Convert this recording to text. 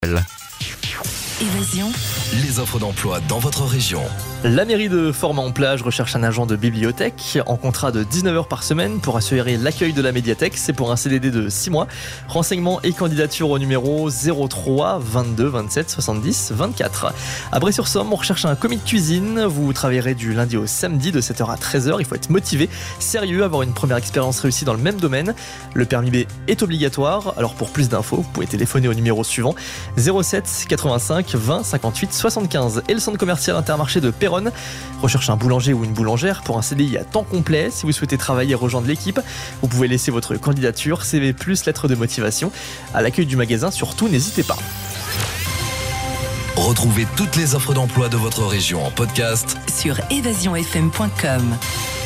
Évasion. Les offres d'emploi dans votre région. La mairie de Format-en-Plage recherche un agent de bibliothèque en contrat de 19 heures par semaine pour assurer l'accueil de la médiathèque. C'est pour un CDD de 6 mois. Renseignements et candidatures au numéro 03 22 27 70 24. À Bray-sur-Somme, on recherche un commis de cuisine. Vous travaillerez du lundi au samedi de 7h à 13h. Il faut être motivé, sérieux, avoir une première expérience réussie dans le même domaine. Le permis B est obligatoire. Alors pour plus d'infos, vous pouvez téléphoner au numéro suivant 07 85 20 58 75. Et le centre commercial Intermarché de Péronne recherche un boulanger ou une boulangère pour un CDI à temps complet. Si vous souhaitez travailler et rejoindre l'équipe, vous pouvez laisser votre candidature, CV plus lettre de motivation à l'accueil du magasin. Surtout, n'hésitez pas. Retrouvez toutes les offres d'emploi de votre région en podcast Sur évasionfm.com.